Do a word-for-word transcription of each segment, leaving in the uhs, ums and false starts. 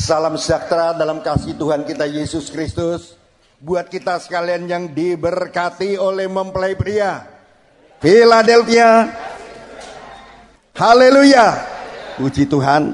Salam sejahtera dalam kasih Tuhan kita Yesus Kristus. Buat kita sekalian yang diberkati oleh mempelai pria Philadelphia. Haleluya. Puji Tuhan.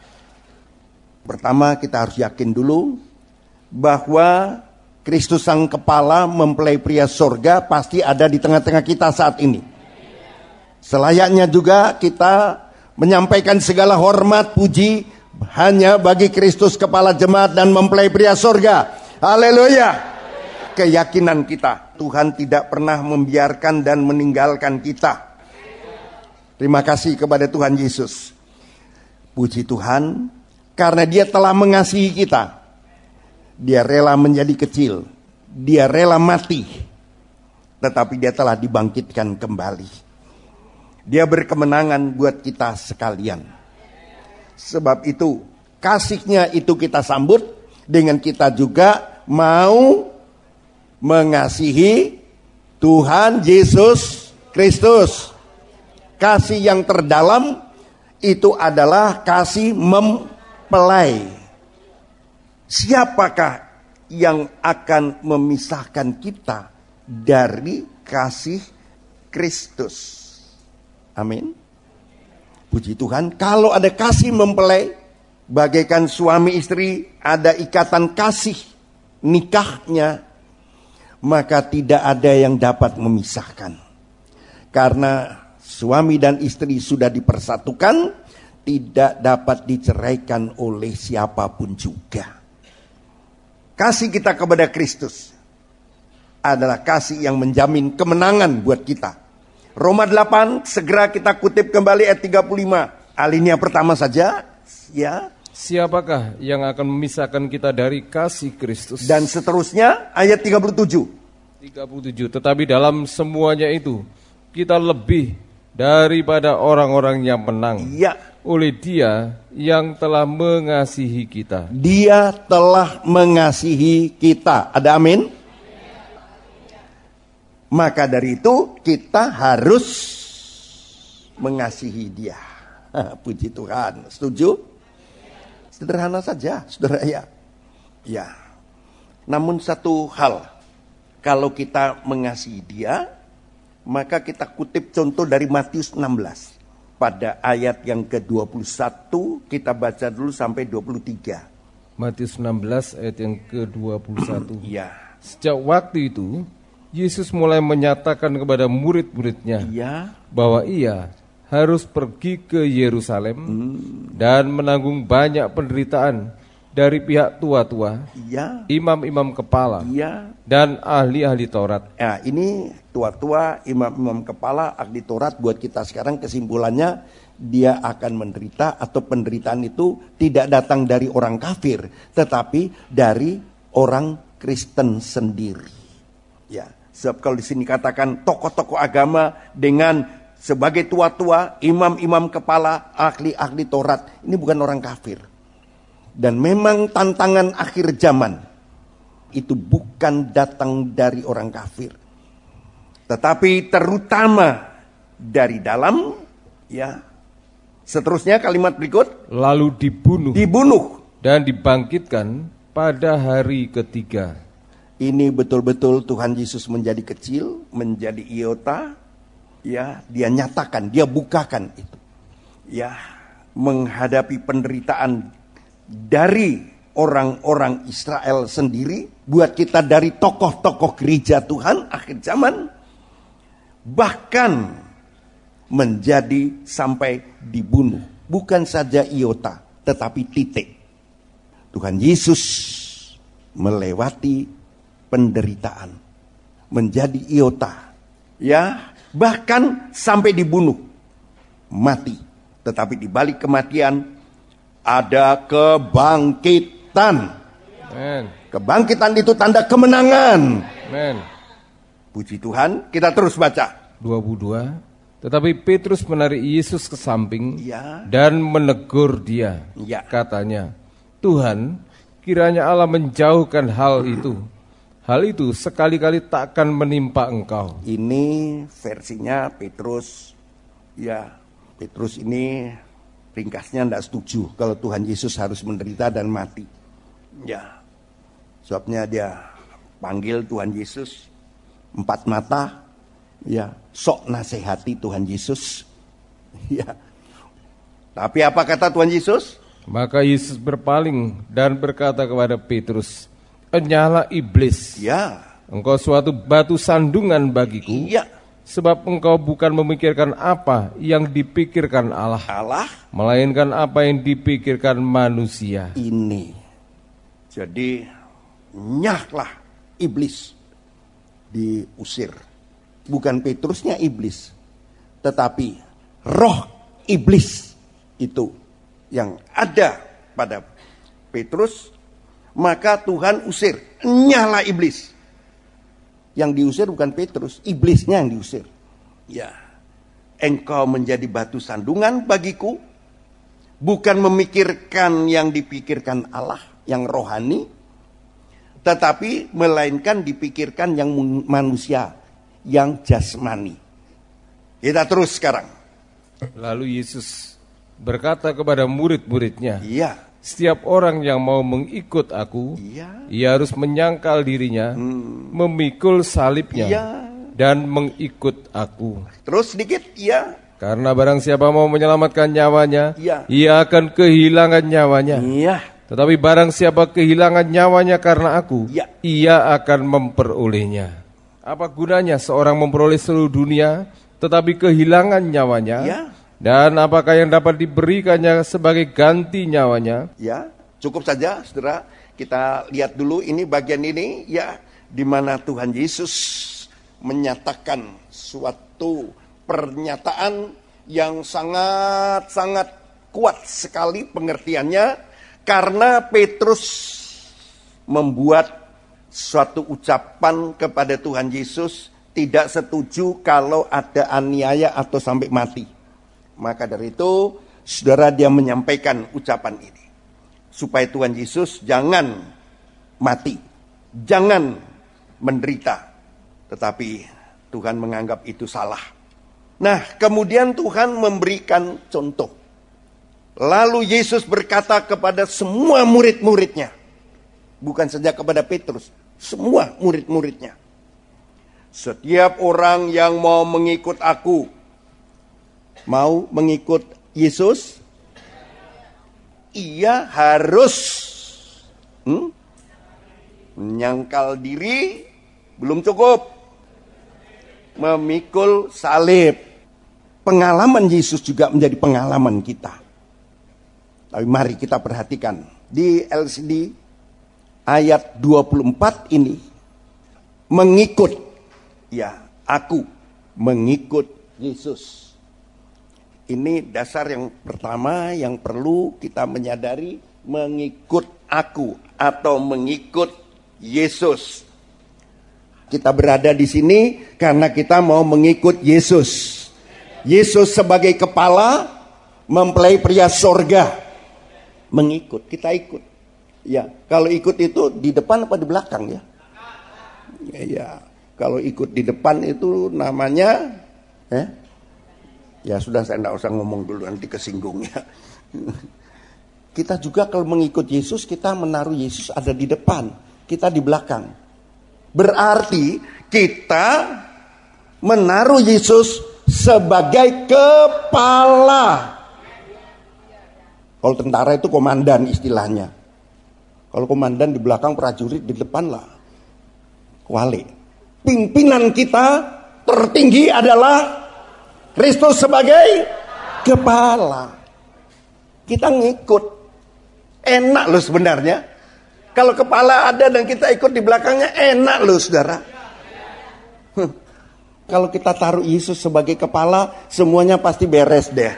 Pertama kita harus yakin dulu bahwa Kristus sang kepala, mempelai pria sorga pasti ada di tengah-tengah kita saat ini. Selayaknya juga kita menyampaikan segala hormat puji hanya bagi Kristus kepala jemaat dan mempelai pria sorga. Haleluya. Keyakinan kita, Tuhan tidak pernah membiarkan dan meninggalkan kita. Terima kasih kepada Tuhan Yesus. Puji Tuhan, karena Dia telah mengasihi kita. Dia rela menjadi kecil, Dia rela mati, tetapi Dia telah dibangkitkan kembali. Dia berkemenangan buat kita sekalian. Sebab itu kasih-Nya itu kita sambut dengan kita juga mau mengasihi Tuhan Yesus Kristus. Kasih yang terdalam itu adalah kasih mempelai. Siapakah yang akan memisahkan kita dari kasih Kristus? Amin. Puji Tuhan. Kalau ada kasih mempelai, bagaikan suami istri ada ikatan kasih nikahnya, maka tidak ada yang dapat memisahkan. Karena suami dan istri sudah dipersatukan, tidak dapat diceraikan oleh siapapun juga. Kasih kita kepada Kristus adalah kasih yang menjamin kemenangan buat kita. Roma delapan, segera kita kutip kembali ayat tiga puluh lima. Alinea pertama saja, ya. Siapakah yang akan memisahkan kita dari kasih Kristus? Dan seterusnya ayat tiga puluh tujuh. tiga puluh tujuh, tetapi dalam semuanya itu kita lebih daripada orang-orang yang menang. Ya. Oleh Dia yang telah mengasihi kita. Dia telah mengasihi kita. Ada amin? Maka dari itu kita harus mengasihi Dia. Puji Tuhan. Setuju? Sederhana saja, saudara ya. Ya. Namun satu hal, kalau kita mengasihi Dia, maka kita kutip contoh dari Matius enam belas. Pada ayat yang ke dua puluh satu, kita baca dulu sampai dua puluh tiga. Matius enam belas ayat yang ke dua puluh satu. Iya. Sejak waktu itu Yesus mulai menyatakan kepada murid-muridnya ya. bahwa Ia harus pergi ke Yerusalem hmm. dan menanggung banyak penderitaan dari pihak tua-tua, ya. imam-imam kepala, ya. dan ahli-ahli Taurat. Nah, ini tua-tua, imam-imam kepala, ahli Taurat buat kita sekarang kesimpulannya dia akan menderita atau penderitaan itu tidak datang dari orang kafir, tetapi dari orang Kristen sendiri. Ya. Sebab kalau di sini katakan tokoh-tokoh agama dengan sebagai tua-tua, imam-imam kepala, ahli-ahli Taurat, ini bukan orang kafir. Dan memang tantangan akhir zaman itu bukan datang dari orang kafir, tetapi terutama dari dalam, ya. Seterusnya kalimat berikut, lalu dibunuh, dibunuh dan dibangkitkan pada hari ketiga. Ini betul-betul Tuhan Yesus menjadi kecil, menjadi iota, ya, dia nyatakan, dia bukakan itu. Ya, menghadapi penderitaan dari orang-orang Israel sendiri, buat kita dari tokoh-tokoh gereja Tuhan akhir zaman, bahkan menjadi sampai dibunuh. Bukan saja iota, tetapi titik. Tuhan Yesus melewati penderitaan, menjadi iota, ya, bahkan sampai dibunuh, mati. Tetapi di balik kematian ada kebangkitan. Amen. Kebangkitan itu tanda kemenangan. Amen. Puji Tuhan. Kita terus baca. dua puluh dua. Tetapi Petrus menarik Yesus ke samping, ya. dan menegur dia. Ya. Katanya, Tuhan, kiranya Allah menjauhkan hal itu. Hal itu sekali-kali takkan menimpa engkau. Ini versinya Petrus. Ya, Petrus ini ringkasnya tidak setuju kalau Tuhan Yesus harus menderita dan mati. Ya, sebabnya dia panggil Tuhan Yesus empat mata, ya, sok nasihati Tuhan Yesus. Ya. Tapi apa kata Tuhan Yesus? Maka Yesus berpaling dan berkata kepada Petrus, "Enyalah iblis. Ya. Engkau suatu batu sandungan bagiku. Ya. Sebab engkau bukan memikirkan apa yang dipikirkan Allah, Allah, melainkan apa yang dipikirkan manusia." Ini. Jadi nyahlah iblis diusir. Bukan Petrusnya iblis, tetapi roh iblis itu yang ada pada Petrus, maka Tuhan usir. Nyahlah iblis. Yang diusir bukan Petrus, iblisnya yang diusir. Ya, engkau menjadi batu sandungan bagiku, bukan memikirkan yang dipikirkan Allah, yang rohani, tetapi melainkan dipikirkan yang manusia, yang jasmani. Kita terus sekarang. Lalu Yesus berkata kepada murid-muridnya, iya, setiap orang yang mau mengikut aku, iya, ia harus menyangkal dirinya, hmm. memikul salibnya, iya, dan mengikut aku. Terus sedikit, iya. Karena barang siapa mau menyelamatkan nyawanya, iya, ia akan kehilangan nyawanya. Iya. Tetapi barang siapa kehilangan nyawanya karena aku, iya, ia akan memperolehnya. Apa gunanya seorang memperoleh seluruh dunia, tetapi kehilangan nyawanya? Iya. Dan apakah yang dapat diberikannya sebagai ganti nyawanya? Ya, cukup saja, saudara. Kita lihat dulu ini bagian ini, ya, di mana Tuhan Yesus menyatakan suatu pernyataan yang sangat-sangat kuat sekali pengertiannya, karena Petrus membuat suatu ucapan kepada Tuhan Yesus, tidak setuju kalau ada aniaya atau sampai mati. Maka dari itu, saudara, dia menyampaikan ucapan ini. Supaya Tuhan Yesus jangan mati, jangan menderita. Tetapi Tuhan menganggap itu salah. Nah, kemudian Tuhan memberikan contoh. Lalu Yesus berkata kepada semua murid-muridnya. Bukan saja kepada Petrus, semua murid-muridnya. Setiap orang yang mau mengikut aku, mau mengikut Yesus, ia harus hmm, menyangkal diri, belum cukup, memikul salib. Pengalaman Yesus juga menjadi pengalaman kita. Tapi mari kita perhatikan di L C D ayat dua puluh empat ini, mengikut, ya, aku mengikut Yesus. Ini dasar yang pertama yang perlu kita menyadari, mengikut aku atau mengikut Yesus. Kita berada di sini karena kita mau mengikut Yesus. Yesus sebagai kepala, mempelai pria sorga, mengikut, kita ikut. Ya, kalau ikut itu di depan apa di belakang ya? Ya, ya. Kalau ikut di depan itu namanya, eh? Ya sudah, saya tidak usah ngomong dulu, nanti kesinggung ya. Kita juga kalau mengikut Yesus, kita menaruh Yesus ada di depan, kita di belakang. Berarti kita menaruh Yesus sebagai kepala. Kalau tentara itu komandan istilahnya. Kalau komandan di belakang, prajurit di depan lah wali. Pimpinan kita tertinggi adalah Kristus sebagai kepala. Kita ngikut. Enak loh sebenarnya. Kalau kepala ada dan kita ikut di belakangnya, enak loh saudara. Huh. Kalau kita taruh Yesus sebagai kepala, semuanya pasti beres deh.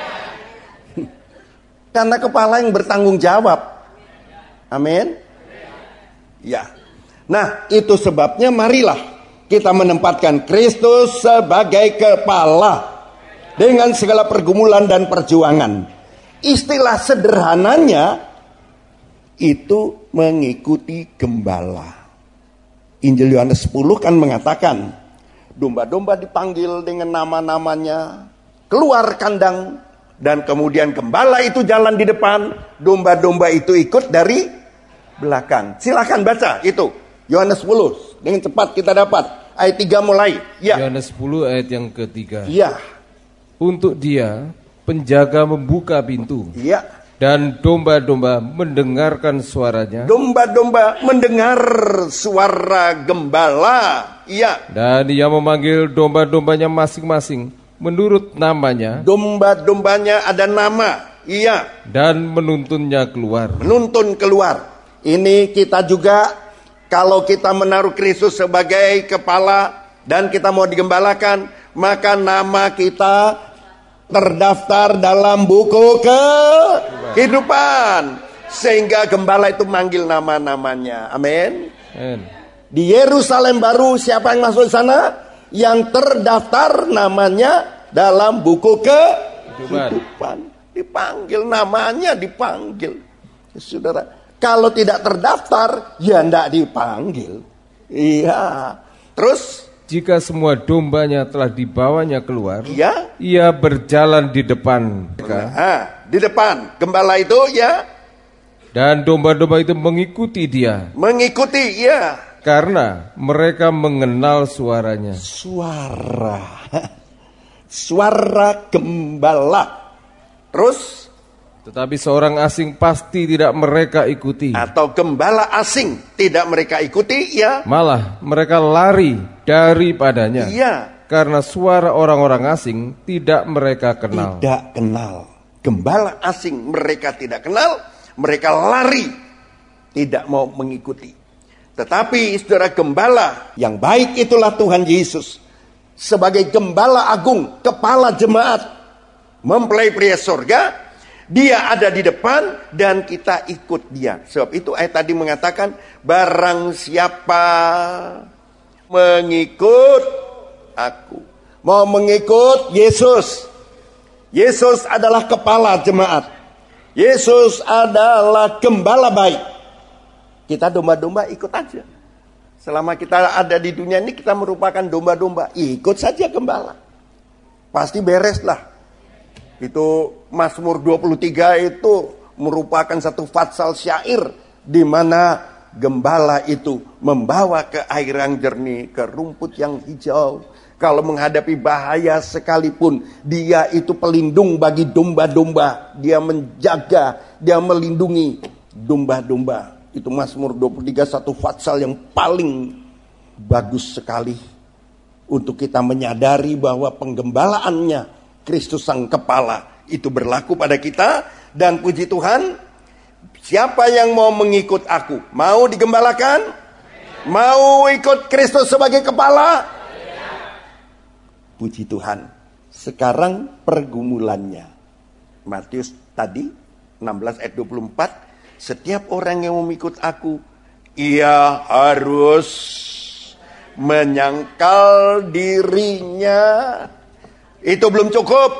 Karena kepala yang bertanggung jawab. Amin. Ya. Nah, itu sebabnya marilah kita menempatkan Kristus sebagai kepala dengan segala pergumulan dan perjuangan. Istilah sederhananya itu mengikuti gembala. Injil Yohanes sepuluh kan mengatakan, domba-domba dipanggil dengan nama-namanya, keluar kandang, Dan kemudian gembala itu jalan di depan, domba-domba itu ikut dari belakang. Silakan baca itu. Yohanes sepuluh. Dengan cepat kita dapat. Ayat tiga mulai. Ya. Yohanes sepuluh ayat yang ketiga. Ya. Untuk dia, penjaga membuka pintu. Ya. Dan domba-domba mendengarkan suaranya. Domba-domba mendengar suara gembala. Iya. Dan ia memanggil domba-dombanya masing-masing menurut namanya. Domba-dombanya ada nama. Iya. Dan menuntunnya keluar. Menuntun keluar. Ini kita juga, kalau kita menaruh Kristus sebagai kepala dan kita mau digembalakan, maka nama kita terdaftar dalam buku kehidupan, sehingga gembala itu manggil nama-namanya. Amin. Di Yerusalem baru siapa yang masuk di sana? Yang terdaftar namanya dalam buku kehidupan. Dipanggil namanya, dipanggil. Saudara, kalau tidak terdaftar, ya tidak dipanggil. Iya. Terus jika semua dombanya telah dibawanya keluar, ya, ia berjalan di depan. Nah, di depan gembala itu, ya. Dan domba-domba itu mengikuti dia. Mengikuti, ya. Karena mereka mengenal suaranya. Suara. Suara gembala. Terus? Tetapi seorang asing pasti tidak mereka ikuti. Atau gembala asing tidak mereka ikuti, ya. Malah mereka lari daripadanya. Iya. Karena suara orang-orang asing tidak mereka kenal. Tidak kenal. Gembala asing mereka tidak kenal, mereka lari, tidak mau mengikuti. Tetapi saudara, gembala yang baik itulah Tuhan Yesus. Sebagai gembala agung, kepala jemaat, mempelai pria sorga, dia ada di depan dan kita ikut dia. Sebab itu ayat tadi mengatakan, barang siapa mengikut aku, mau mengikut Yesus. Yesus adalah kepala jemaat. Yesus adalah gembala baik. Kita domba-domba ikut aja. Selama kita ada di dunia ini, kita merupakan domba-domba. Ikut saja gembala. Pasti beres lah. Itu Mazmur dua puluh tiga itu merupakan satu fatsal syair di mana gembala itu membawa ke air yang jernih, ke rumput yang hijau. Kalau menghadapi bahaya sekalipun, dia itu pelindung bagi domba-domba. Dia menjaga, dia melindungi domba-domba. Itu Mazmur dua puluh tiga, satu fatsal yang paling bagus sekali untuk kita menyadari bahwa penggembalaannya Kristus sang kepala itu berlaku pada kita. Dan puji Tuhan, siapa yang mau mengikut aku, mau digembalakan, mau ikut Kristus sebagai kepala, puji Tuhan. Sekarang pergumulannya, Matius tadi enam belas ayat dua puluh empat, setiap orang yang mengikut aku, ia harus menyangkal dirinya. Itu belum cukup.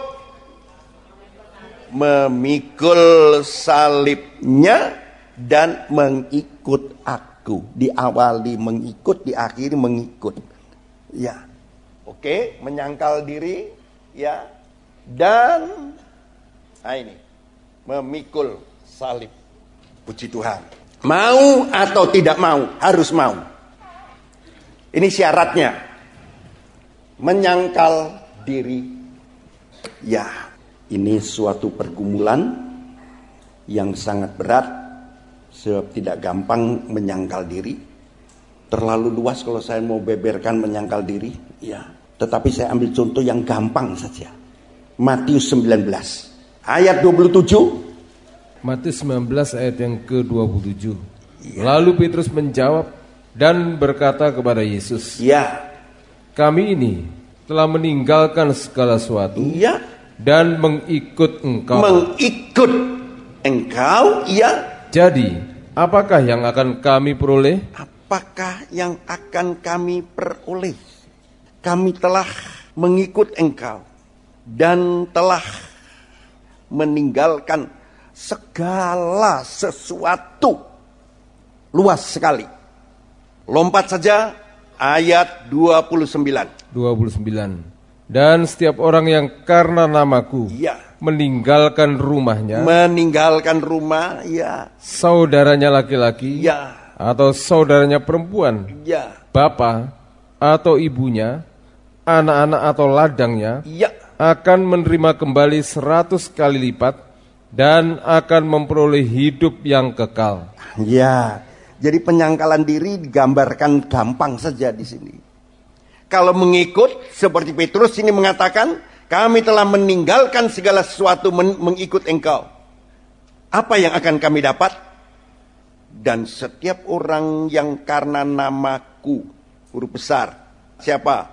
Memikul salibnya dan mengikut aku. Diawali mengikut, diakhiri mengikut. Ya. Oke, menyangkal diri, ya. Dan nah ini, memikul salib. Puji Tuhan. Mau atau tidak mau, harus mau. Ini syaratnya. Menyangkal diri. Ya, ini suatu pergumulan yang sangat berat, sebab tidak gampang menyangkal diri. Terlalu luas kalau saya mau beberkan menyangkal diri, ya. Tetapi saya ambil contoh yang gampang saja. Matius sembilan belas ayat dua puluh tujuh. Matius sembilan belas ayat yang ke dua puluh tujuh. Ya. Lalu Petrus menjawab dan berkata kepada Yesus, ya, kami ini telah meninggalkan segala sesuatu, ya, dan mengikut engkau. Mengikut engkau, ya. Jadi, apakah yang akan kami peroleh? Apakah yang akan kami peroleh? Kami telah mengikut engkau dan telah meninggalkan segala sesuatu. Luas sekali. Lompat saja ayat dua puluh sembilan. dua puluh sembilan. Dan setiap orang yang karena namaku ya, meninggalkan rumahnya, meninggalkan rumah, ya, saudaranya laki-laki, ya, atau saudaranya perempuan, ya, bapak atau ibunya, anak-anak atau ladangnya, ya, akan menerima kembali seratus kali lipat dan akan memperoleh hidup yang kekal. Ya, jadi penyangkalan diri digambarkan gampang saja di sini. Kalau mengikut seperti Petrus ini mengatakan, kami telah meninggalkan segala sesuatu men- mengikut engkau. Apa yang akan kami dapat? Dan setiap orang yang karena namaku, huruf besar, siapa?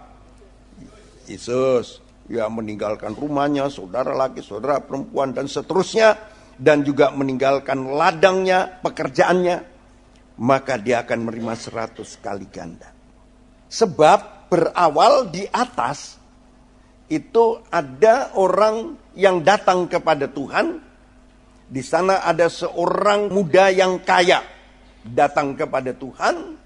Yesus, ya, meninggalkan rumahnya, saudara laki, saudara perempuan, dan seterusnya, dan juga meninggalkan ladangnya, pekerjaannya, maka dia akan menerima seratus kali ganda. Sebab berawal di atas itu ada orang yang datang kepada Tuhan. Di sana ada seorang muda yang kaya datang kepada Tuhan.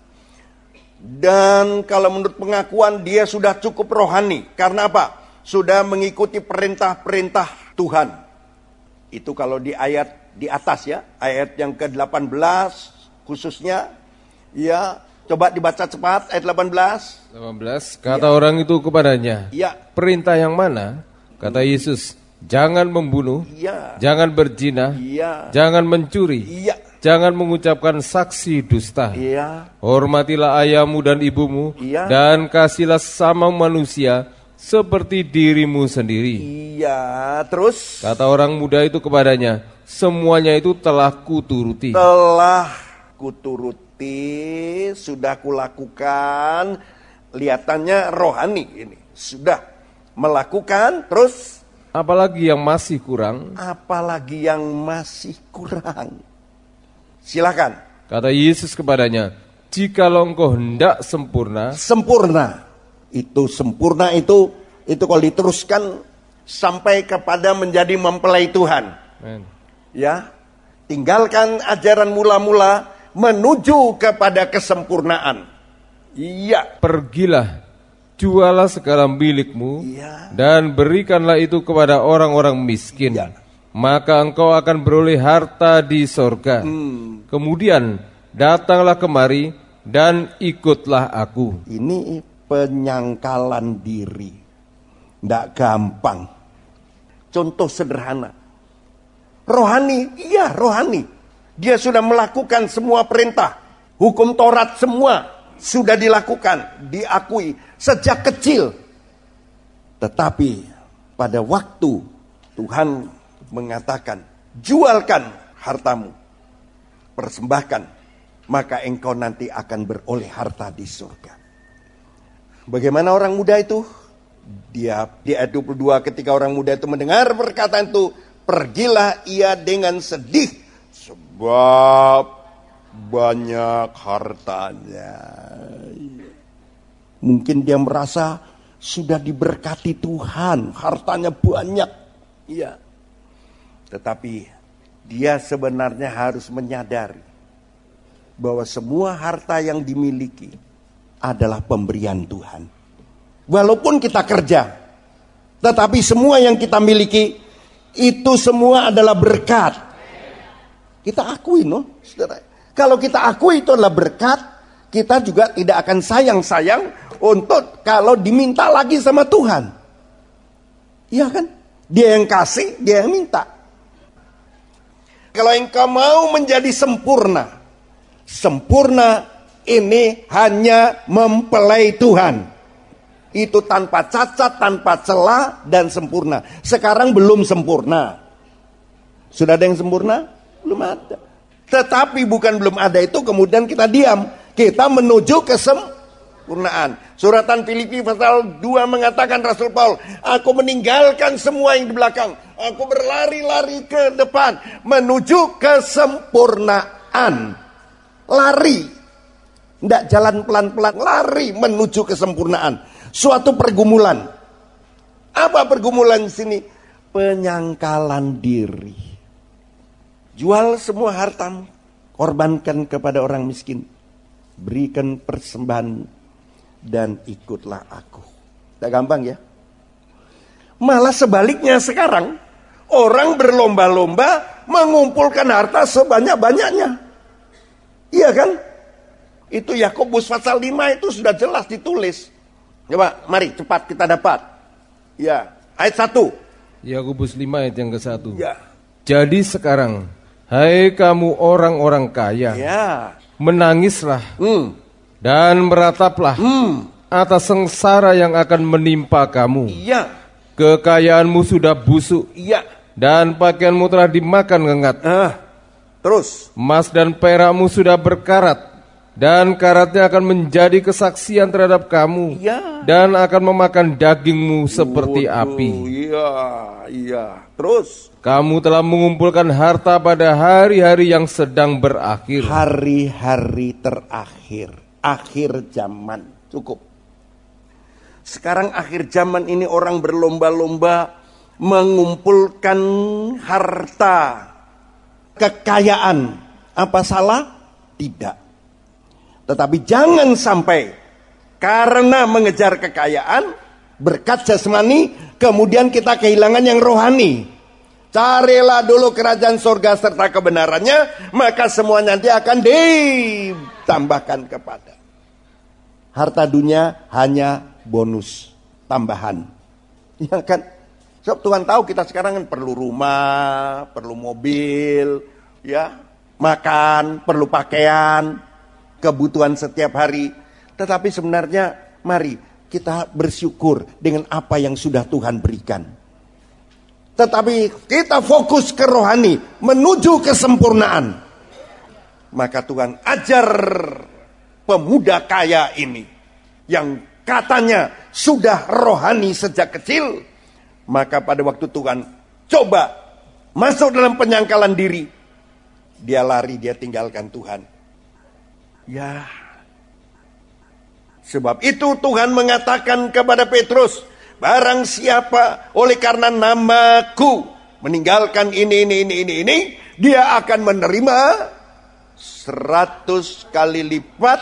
Dan kalau menurut pengakuan dia sudah cukup rohani. Karena apa? Sudah mengikuti perintah-perintah Tuhan. Itu kalau di ayat di atas ya, ayat yang ke delapan belas khususnya, ya. Coba dibaca cepat ayat delapan belas. delapan belas. Kata ya. Orang itu kepadanya, ya. Perintah yang mana? Kata Yesus, jangan membunuh, ya. Jangan berzina, ya. Jangan mencuri, ya. Jangan mengucapkan saksi dusta, ya. Hormatilah ayahmu dan ibumu, ya. Dan kasihlah sama manusia seperti dirimu sendiri. Iya, terus? Kata orang muda itu kepadanya, semuanya itu telah kuturuti. Telah kuturuti. Sudah kulakukan. Lihatannya rohani ini. Sudah melakukan. Terus apalagi yang masih kurang? Apalagi yang masih kurang? Silakan. Kata Yesus kepadanya, jikalau engkau hendak sempurna. Sempurna. Itu sempurna itu itu kalau diteruskan sampai kepada menjadi mempelai Tuhan. Amen. Ya. Tinggalkan ajaran mula-mula menuju kepada kesempurnaan. Iya. Pergilah, jualah segala milikmu, iya. Dan berikanlah itu kepada orang-orang miskin. Iya. Maka engkau akan beroleh harta di sorga. Hmm. Kemudian datanglah kemari dan ikutlah aku. Ini penyangkalan diri. Tidak gampang. Contoh sederhana. Rohani, iya rohani. Dia sudah melakukan semua perintah. Hukum Taurat semua sudah dilakukan, diakui sejak kecil. Tetapi pada waktu Tuhan mengatakan, jualkan hartamu, persembahkan, maka engkau nanti akan beroleh harta di surga. Bagaimana orang muda itu? Dia di ayat dua puluh dua ketika orang muda itu mendengar perkataan itu, pergilah ia dengan sedih. Sebab banyak hartanya. Mungkin dia merasa sudah diberkati Tuhan, hartanya banyak. Iya. Tetapi dia sebenarnya harus menyadari bahwa semua harta yang dimiliki adalah pemberian Tuhan. Walaupun kita kerja, tetapi semua yang kita miliki itu semua adalah berkat. Kita akui, no, saudara. Kalau kita akui itu adalah berkat, kita juga tidak akan sayang-sayang untuk kalau diminta lagi sama Tuhan. Iya kan? Dia yang kasih, dia yang minta. Kalau engkau mau menjadi sempurna, sempurna ini hanya mempelai Tuhan. Itu tanpa cacat, tanpa celah, dan sempurna. Sekarang belum sempurna. Sudah ada yang sempurna? Belum ada. Tetapi bukan belum ada itu kemudian kita diam. Kita menuju kesempurnaan. Suratan Filipi pasal dua mengatakan Rasul Paul, aku meninggalkan semua yang di belakang. Aku berlari-lari ke depan menuju kesempurnaan. Lari. Tidak jalan pelan-pelan, lari menuju kesempurnaan. Suatu pergumulan. Apa pergumulan di sini? Penyangkalan diri. Jual semua hartamu, korbankan kepada orang miskin, berikan persembahan, dan ikutlah aku. Tidak gampang ya? Malah sebaliknya sekarang, orang berlomba-lomba mengumpulkan harta sebanyak-banyaknya. Iya kan? Itu Yakobus pasal lima itu sudah jelas ditulis. Coba, mari cepat kita dapat. Ya, ayat satu. Yakobus lima ayat yang ke satu. Ya. Jadi sekarang, hai kamu orang-orang kaya, ya. menangislah hmm. dan merataplah hmm. atas sengsara yang akan menimpa kamu. Iya. Kekayaanmu sudah busuk. Iya. Dan pakaianmu telah dimakan ngengat. Uh, terus. Emas dan perakmu sudah berkarat. Dan karatnya akan menjadi kesaksian terhadap kamu. Iya. Dan akan memakan dagingmu seperti Waduh, api. Iya, iya. Terus. Kamu telah mengumpulkan harta pada hari-hari yang sedang berakhir. Hari-hari terakhir. Akhir zaman. Cukup. Sekarang akhir zaman ini orang berlomba-lomba mengumpulkan harta, kekayaan. Apa salah? Tidak. Tetapi jangan sampai karena mengejar kekayaan, berkat jasmani, kemudian kita kehilangan yang rohani. Carilah dulu kerajaan surga serta kebenarannya, maka semua nanti akan ditambahkan kepada. Harta dunia hanya bonus, tambahan. Ya kan? Sebab Tuhan tahu kita sekarang kan perlu rumah, perlu mobil, ya, makan, perlu pakaian, kebutuhan setiap hari. Tetapi sebenarnya mari kita bersyukur dengan apa yang sudah Tuhan berikan. Tetapi kita fokus ke rohani, menuju kesempurnaan. Maka Tuhan ajar pemuda kaya ini yang katanya sudah rohani sejak kecil. Maka pada waktu Tuhan coba masuk dalam penyangkalan diri, dia lari, dia tinggalkan Tuhan. Ya, sebab itu Tuhan mengatakan kepada Petrus, barang siapa oleh karena namaku meninggalkan ini, ini, ini, ini, ini, dia akan menerima seratus kali lipat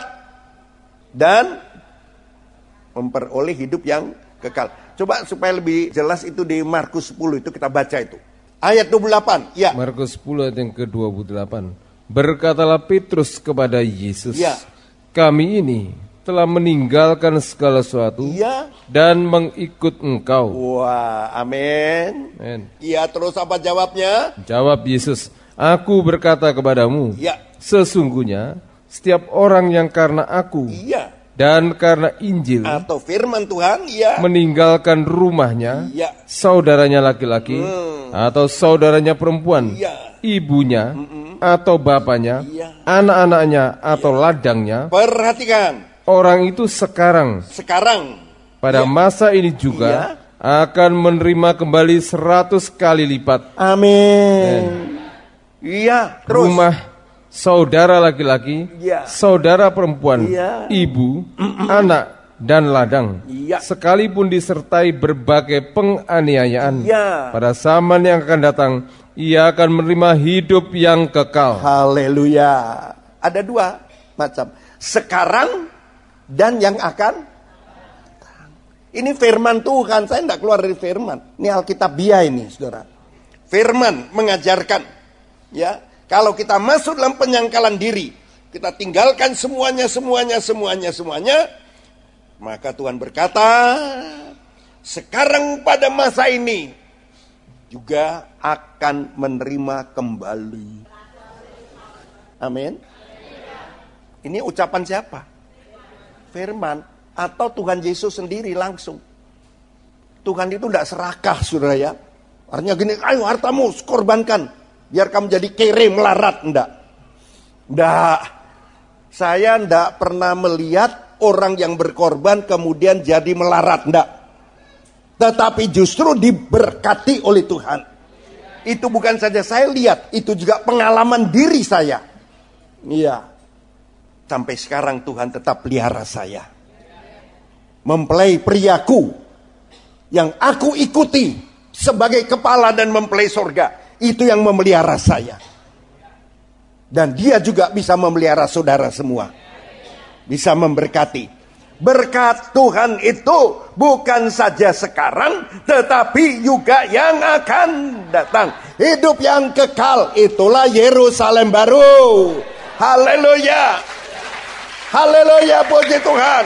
dan memperoleh hidup yang kekal. Coba supaya lebih jelas itu di Markus sepuluh itu kita baca itu. Ayat dua puluh delapan. Ya. Markus sepuluh ayat yang ke dua puluh delapan. Berkatalah Petrus kepada Yesus, ya. Kami ini telah meninggalkan segala sesuatu ya. dan mengikut Engkau. Wah, amin. Iya, terus apa jawabnya? Jawab Yesus, Aku berkata kepadamu, ya. Sesungguhnya setiap orang yang karena aku ya. dan karena Injil atau firman Tuhan, ya. meninggalkan rumahnya, ya. saudaranya laki-laki hmm. atau saudaranya perempuan, ya. ibunya Mm-mm. atau bapaknya, ya. anak-anaknya atau ya. ladangnya. Perhatikan. Orang itu sekarang, sekarang pada ya. masa ini juga ya. akan menerima kembali seratus kali lipat. Amin. Iya. Terus. Rumah saudara laki-laki, ya. saudara perempuan, ya. ibu, Mm-mm. anak, dan ladang, ya. sekalipun disertai berbagai penganiayaan, ya. pada zaman yang akan datang, ia akan menerima hidup yang kekal. Haleluya. Ada dua macam, sekarang dan yang akan. Ini firman Tuhan, saya tidak keluar dari firman. Ini Alkitabiah ini, saudara. Firman mengajarkan, ya. Kalau kita masuk dalam penyangkalan diri, kita tinggalkan semuanya, semuanya, semuanya, semuanya, maka Tuhan berkata, sekarang pada masa ini juga akan menerima kembali. Amin. Ini ucapan siapa? Firman atau Tuhan Yesus sendiri langsung. Tuhan itu tidak serakah, saudara ya. Artinya gini, ayo hartamu korbankan. Biar kamu jadi kere melarat, enggak. Enggak. Saya enggak pernah melihat orang yang berkorban kemudian jadi melarat, enggak. Tetapi justru diberkati oleh Tuhan. Itu bukan saja saya lihat, itu juga pengalaman diri saya. Iya. Sampai sekarang Tuhan tetap pelihara saya. Mempelai priaku yang aku ikuti sebagai kepala dan mempelai sorga. Itu yang memelihara saya. Dan dia juga bisa memelihara saudara semua. Bisa memberkati. Berkat Tuhan itu bukan saja sekarang, tetapi juga yang akan datang. Hidup yang kekal, itulah Yerusalem baru. Haleluya. Haleluya, puji Tuhan.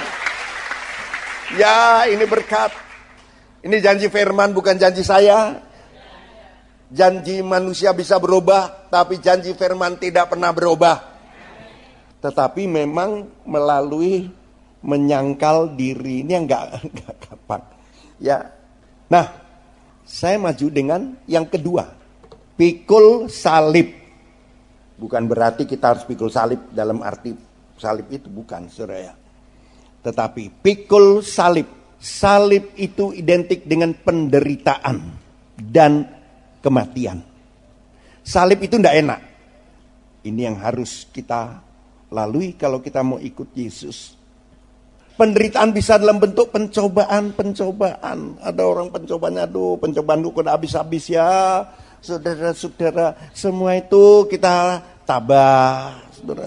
Ya, ini berkat. Ini janji firman, bukan janji saya. Janji manusia bisa berubah, tapi janji firman tidak pernah berubah. Tetapi memang melalui menyangkal diri ini enggak, enggak gampang. Ya. Nah, saya maju dengan yang kedua. Pikul salib. Bukan berarti kita harus pikul salib dalam arti salib itu, bukan, saudara. Tetapi pikul salib. Salib itu identik dengan penderitaan dan kematian. Salib itu enggak enak. Ini yang harus kita lalui kalau kita mau ikut Yesus. Penderitaan bisa dalam bentuk pencobaan-pencobaan. Ada orang pencobanya, aduh pencobaan itu udah habis-habis ya. Saudara-saudara, semua itu kita tabah. Saudara,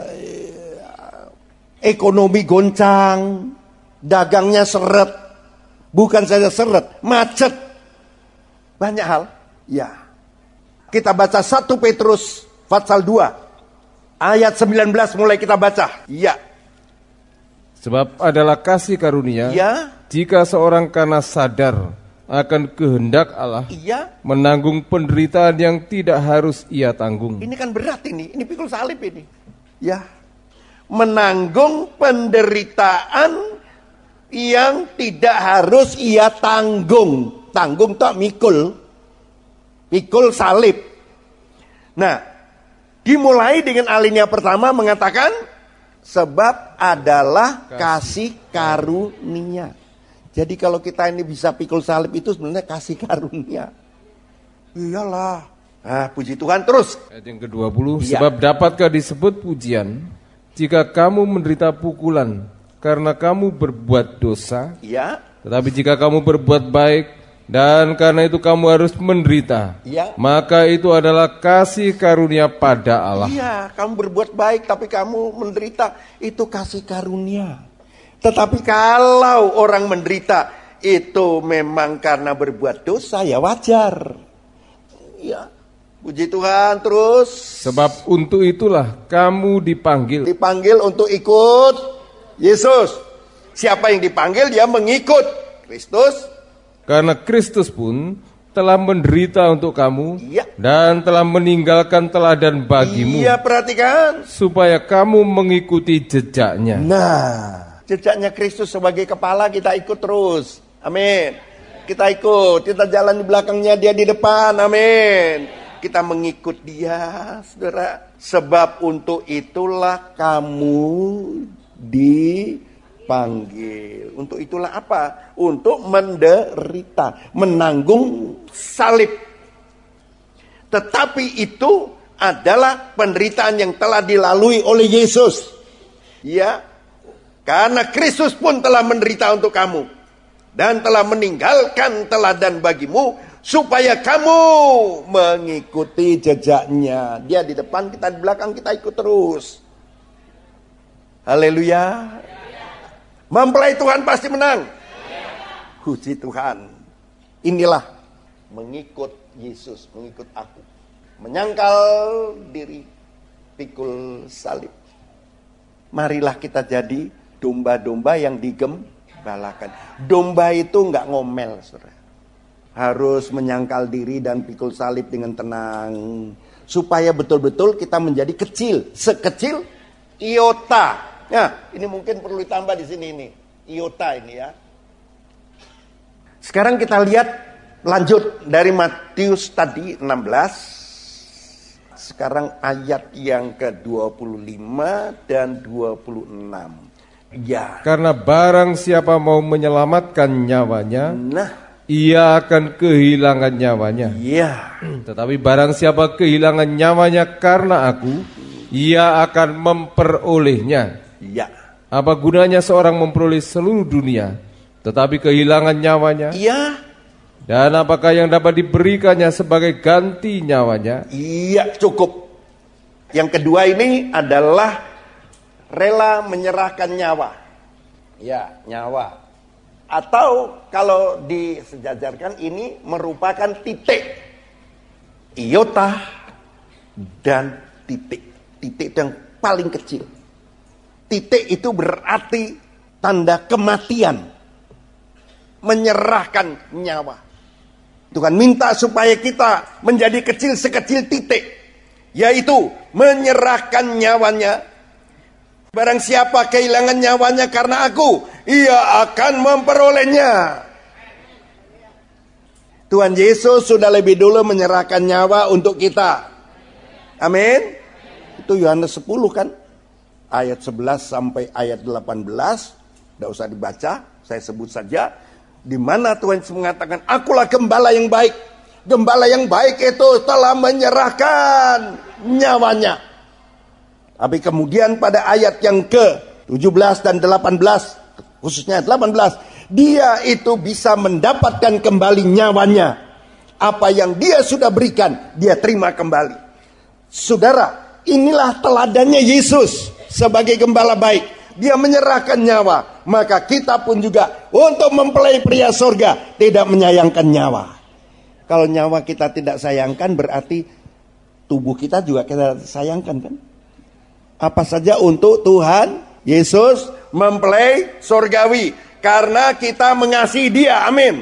ekonomi goncang, dagangnya seret. Bukan saja seret, macet. Banyak hal. Ya. Kita baca satu Petrus pasal dua. Ayat sembilan belas mulai kita baca. Ya. Sebab adalah kasih karunia, ya, jika seorang karena sadar akan kehendak Allah, ya, menanggung penderitaan yang tidak harus ia tanggung. Ini kan berat ini, ini pikul salib ini. Ya, menanggung penderitaan yang tidak harus ia tanggung. Tanggung tak mikul, pikul salib. Nah, dimulai dengan alinea pertama mengatakan, sebab adalah kasih karunia. Jadi kalau kita ini bisa pikul salib itu sebenarnya kasih karunia. Iyalah. Nah, puji Tuhan terus. Ayat yang kedua puluh. Ya. Sebab dapatkah disebut pujian jika kamu menderita pukulan karena kamu berbuat dosa? Ya. Tetapi jika kamu berbuat baik dan karena itu kamu harus menderita, ya, maka itu adalah kasih karunia pada Allah. Iya, kamu berbuat baik tapi kamu menderita, itu kasih karunia. Tetapi kalau orang menderita itu memang karena berbuat dosa, ya wajar. Ya, puji Tuhan terus. Sebab untuk itulah kamu dipanggil. Dipanggil untuk ikut Yesus. Siapa yang dipanggil dia mengikut Kristus. Karena Kristus pun telah menderita untuk kamu, ya, dan telah meninggalkan teladan bagimu. Iya, perhatikan. Supaya kamu mengikuti jejaknya. Nah, jejaknya Kristus sebagai kepala kita ikut terus. Amin. Kita ikut, kita jalan di belakangnya, dia di depan. Amin. Kita mengikut dia, saudara. Sebab untuk itulah kamu di panggil. Untuk itulah apa? Untuk menderita, menanggung salib. Tetapi itu adalah penderitaan yang telah dilalui oleh Yesus. Ya. Karena Kristus pun telah menderita untuk kamu dan telah meninggalkan teladan bagimu supaya kamu mengikuti jejaknya. Dia di depan, kita di belakang, kita ikut terus. Haleluya. Mempelai Tuhan pasti menang. Puji Tuhan. Inilah mengikut Yesus, mengikut aku. Menyangkal diri, pikul salib. Marilah kita jadi domba-domba yang digembalakan. Domba itu enggak ngomel, saudara. Harus menyangkal diri dan pikul salib dengan tenang. Supaya betul-betul kita menjadi kecil. Sekecil iota. Nah, ini mungkin perlu ditambah di sini ini. Iota ini ya. Sekarang kita lihat lanjut dari Matius tadi enam belas. Sekarang ayat yang ke dua puluh lima dan dua puluh enam. Ya. Karena barang siapa mau menyelamatkan nyawanya, nah, ia akan kehilangan nyawanya. Iya. Tetapi barang siapa kehilangan nyawanya karena aku, ia akan memperolehnya. Iya. Apa gunanya seorang memperoleh seluruh dunia, tetapi kehilangan nyawanya? Iya. Dan apakah yang dapat diberikannya sebagai ganti nyawanya? Iya, cukup. Yang kedua ini adalah rela menyerahkan nyawa. Ya, nyawa. Atau kalau disejajarkan ini merupakan titik. Iota dan titik. Titik yang paling kecil. Titik itu berarti tanda kematian. Menyerahkan nyawa. Tuhan minta supaya kita menjadi kecil sekecil titik. Yaitu menyerahkan nyawanya. Barang siapa kehilangan nyawanya karena aku, ia akan memperolehnya. Tuhan Yesus sudah lebih dulu menyerahkan nyawa untuk kita. Amin. Itu Yohanes sepuluh kan? Ayat sebelas sampai ayat delapan belas. Tidak usah dibaca, saya sebut saja. Di mana Tuhan Yesus mengatakan, akulah gembala yang baik. Gembala yang baik itu telah menyerahkan nyawanya. Tapi kemudian pada ayat yang ke tujuh belas dan delapan belas, khususnya delapan belas, dia itu bisa mendapatkan kembali nyawanya. Apa yang dia sudah berikan, dia terima kembali. Saudara, inilah teladannya Yesus sebagai gembala baik. Dia menyerahkan nyawa. Maka kita pun juga untuk mempelai pria surga tidak menyayangkan nyawa. Kalau nyawa kita tidak sayangkan, berarti tubuh kita juga kita sayangkan kan? Apa saja untuk Tuhan Yesus mempelai surgawi. Karena kita mengasihi dia. Amin.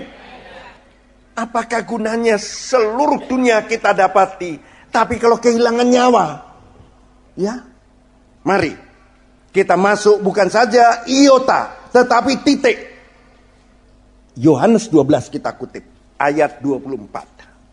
Apakah gunanya seluruh dunia kita dapati, tapi kalau kehilangan nyawa? Ya. Mari kita masuk bukan saja iota, tetapi titik. Yohanes dua belas kita kutip. Ayat dua puluh empat.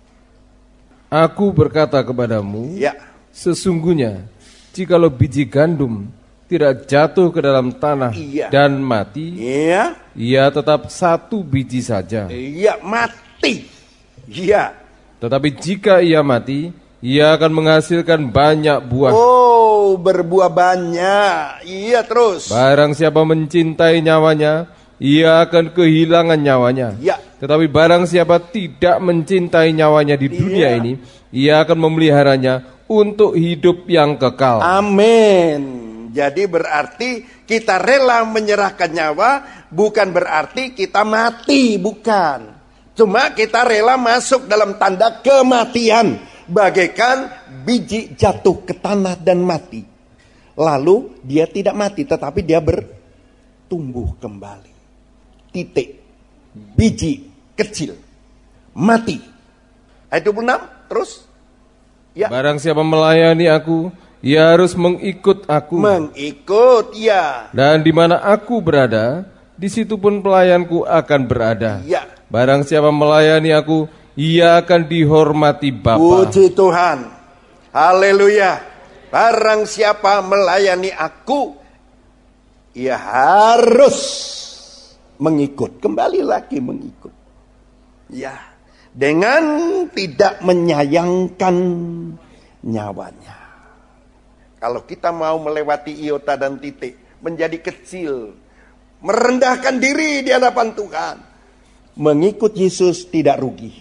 Aku berkata kepadamu, ya, sesungguhnya jikalau biji gandum tidak jatuh ke dalam tanah iya. dan mati, iya. ia tetap satu biji saja. Iya, mati. Iya. Tetapi jika ia mati, ia akan menghasilkan banyak buah. Oh, berbuah banyak. Iya, terus. Barang siapa mencintai nyawanya, ia akan kehilangan nyawanya. Iya. Tetapi barang siapa tidak mencintai nyawanya di dunia iya. ini, ia akan memeliharanya untuk hidup yang kekal. Amin. Jadi berarti kita rela menyerahkan nyawa, bukan berarti kita mati, bukan. Cuma kita rela masuk dalam tanda kematian, bagaikan biji jatuh ke tanah dan mati. Lalu dia tidak mati, tetapi dia bertumbuh kembali. Titik. Biji kecil. Mati. Ayat dua puluh enam, terus. Ya. Barang siapa melayani aku, ia harus mengikut aku. Mengikut, ya. Dan di mana aku berada, di situ pun pelayanku akan berada. Ya. Barang siapa melayani aku, ia akan dihormati Bapa. Puji Tuhan. Haleluya. Barang siapa melayani aku, ia harus mengikut. Kembali lagi mengikut. Ya. Dengan tidak menyayangkan nyawanya. Kalau kita mau melewati iota dan titik, menjadi kecil, merendahkan diri di hadapan Tuhan, mengikut Yesus tidak rugi.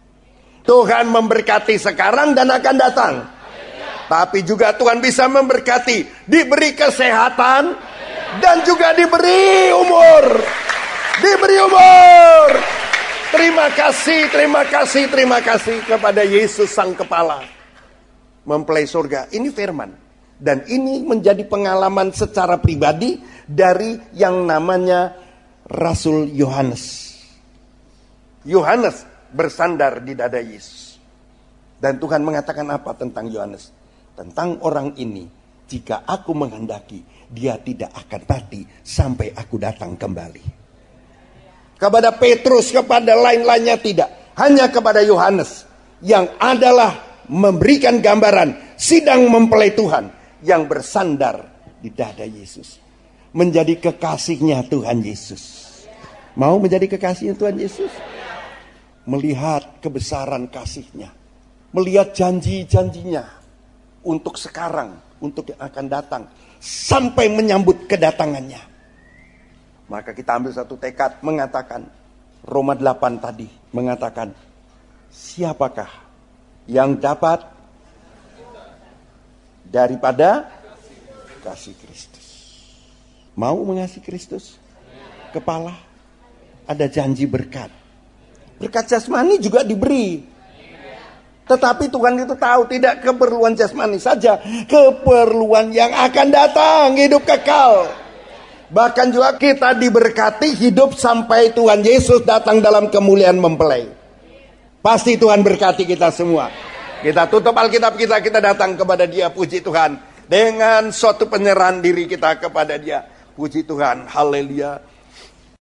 Tuhan memberkati sekarang dan akan datang. Tapi juga Tuhan bisa memberkati, diberi kesehatan, dan juga diberi umur. Diberi umur. Terima kasih, terima kasih, terima kasih kepada Yesus Sang Kepala. Mempelai surga, ini firman. Dan ini menjadi pengalaman secara pribadi dari yang namanya Rasul Yohanes. Yohanes bersandar di dada Yesus. Dan Tuhan mengatakan apa tentang Yohanes? Tentang orang ini, jika aku menghendaki, dia tidak akan mati sampai aku datang kembali. Kepada Petrus, kepada lain-lainnya tidak. Hanya kepada Yohanes yang adalah memberikan gambaran sidang mempelai Tuhan yang bersandar di dada Yesus. Menjadi kekasihnya Tuhan Yesus. Mau menjadi kekasihnya Tuhan Yesus? Melihat kebesaran kasihnya. Melihat janji-janjinya. Untuk sekarang, untuk yang akan datang. Sampai menyambut kedatangannya. Maka kita ambil satu tekad mengatakan, Roma delapan tadi mengatakan, siapakah yang dapat daripada kasih Kristus? Mau mengasihi Kristus? kepala, ada janji berkat. Berkat jasmani juga diberi. Tetapi Tuhan itu tahu tidak keperluan jasmani saja, keperluan yang akan datang, hidup kekal. Bahkan juga kita diberkati hidup sampai Tuhan Yesus datang dalam kemuliaan mempelai. Pasti Tuhan berkati kita semua. Kita tutup Alkitab kita, kita datang kepada Dia, puji Tuhan. Dengan suatu penyerahan diri kita kepada Dia. Puji Tuhan, haleluya.